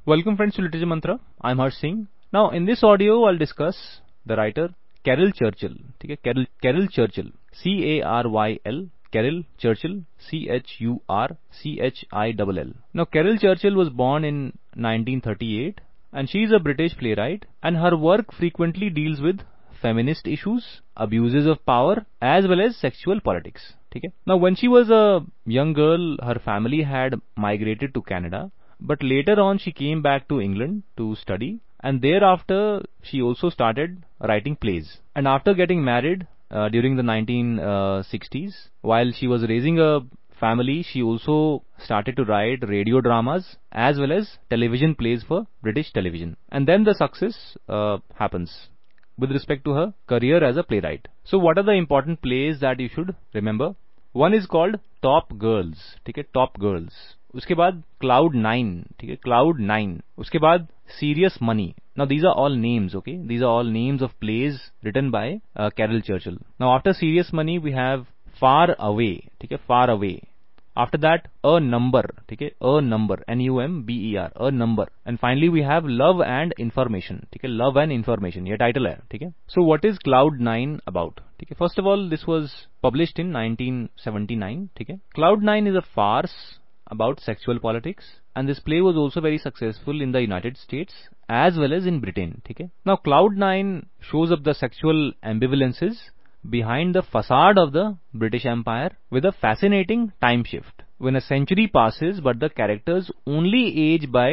Welcome friends to Literature Mantra. I'm Harsh Singh. Now in this audio I'll discuss the writer Caryl Churchill. ठीक है, Caryl Churchill. C-A-R-Y-L. Caryl Churchill. C-H-U-R-C-H-I-L-L. Now Caryl Churchill was born in 1938 and she is a British playwright and her work frequently deals with feminist issues, abuses of power as well as sexual politics. ठीक है. Now when she was a young girl, her family had migrated to Canada. But later on she came back to England to study and thereafter she also started writing plays. And after getting married during the 1960s, while she was raising a family, she also started to write radio dramas as well as television plays for British television. And then the success happens with respect to her career as a playwright. So what are the important plays that you should remember? One is called Top Girls. ठीक है, Top Girls. उसके बाद Cloud9. ठीक है, Cloud9. उसके बाद Serious Money. Now these are all names, okay? These are all names of plays written by Caryl Churchill. Now after Serious Money we have Far Away. ठीक है, Far Away. After that, A Number. ठीक है, A Number. N-U-M-B-E-R. A Number. And finally we have Love and Information. ठीक है, Love and Information. ये title है. ठीक है. So what is Cloud9 about? ठीक है. First of all, this was published in 1979. ठीक है. Cloud9 is a farce about sexual politics. And this play was also very successful in the United States as well as in Britain. ठीक है. Now Cloud9 shows up the sexual ambivalences behind the facade of the British Empire with a fascinating time shift. When a century passes but the characters only age by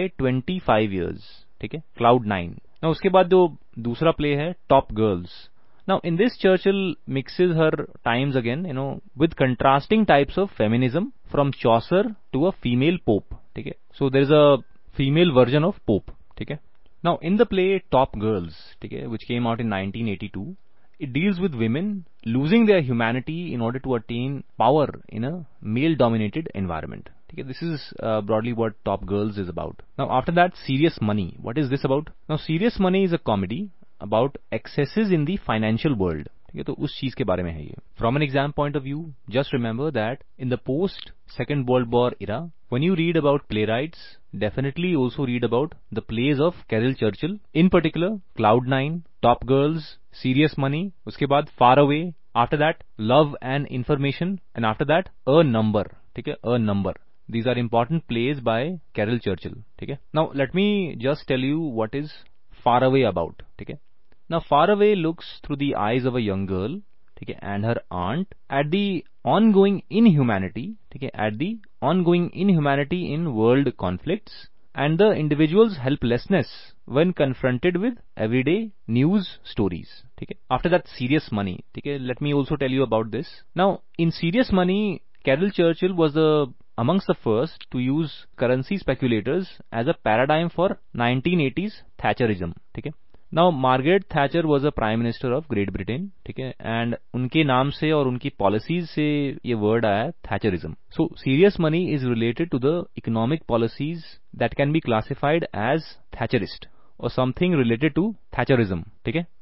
25 years. ठीक है, Cloud9. Now उसके बाद जो दूसरा play है Top Girls. Now in this Churchill mixes her times again, with contrasting types of feminism from Chaucer to a female pope. ठीक है, so there is a female version of pope. ठीक है. Now in the play Top Girls, ठीक है, which came out in 1982, it deals with women losing their humanity in order to attain power in a male-dominated environment. Okay, this is broadly what Top Girls is about. Now after that, Serious Money. What is this about? Now Serious Money is a comedy about excesses in the financial world. ठीक है, तो उस चीज के बारे में है ये. From an exam point of view, just remember that in the post Second World War era, when you read about playwrights, definitely also read about the plays of Caryl Churchill. In particular, Cloud9, Top Girls, Serious Money, उसके बाद Far Away, after that Love and Information, and after that A Number. ठीक है, A Number. These are important plays by Caryl Churchill. ठीक है. Now let me just tell you what is Far Away about. ठीक है. Now Far Away looks through the eyes of a young girl, ठीक है, and her aunt at the ongoing inhumanity, ठीक है, at the ongoing inhumanity in world conflicts and the individual's helplessness when confronted with everyday news stories. ठीक है. After that, Serious Money. ठीक है, let me also tell you about this. Now in Serious Money, Caryl Churchill was amongst the first to use currency speculators as a paradigm for 1980s Thatcherism. ठीक है. Now Margaret Thatcher was a Prime Minister of Great Britain, ठीक है, and उनके नाम से और उनकी policies से ये word आया Thatcherism. So Serious Money is related to the economic policies that can be classified as Thatcherist or something related to Thatcherism. ठीक है.